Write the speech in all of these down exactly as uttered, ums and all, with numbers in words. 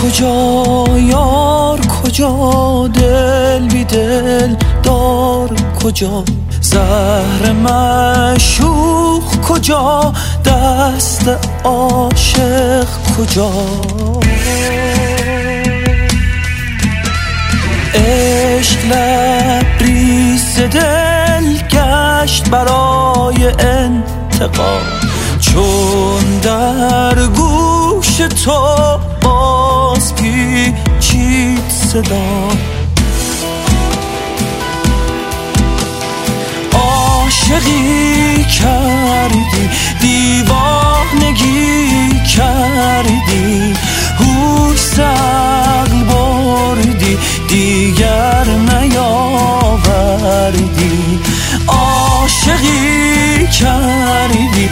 کجا یار کجا، دل بی دل دار کجا، زهر معشوق کجا، دست عاشق کجا. عشق لبریز دل گشت برای انتقام، چون در گوش تو باز پیچید صدا. عاشقی کردی دیوانگی کردی، هوش عقل بردی دیگر نیاوردی. عاشقی کردی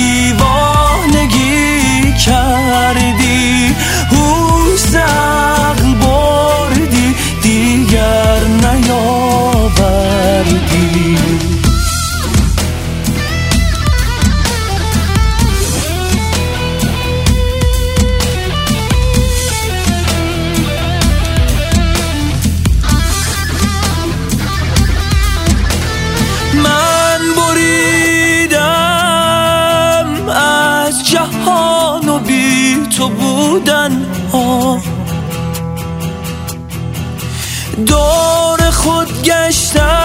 دیوانگی کردی، هوش عقل بردی دیگر نیاوردی. جهان و بی تو بودن ها، دور خود گشتم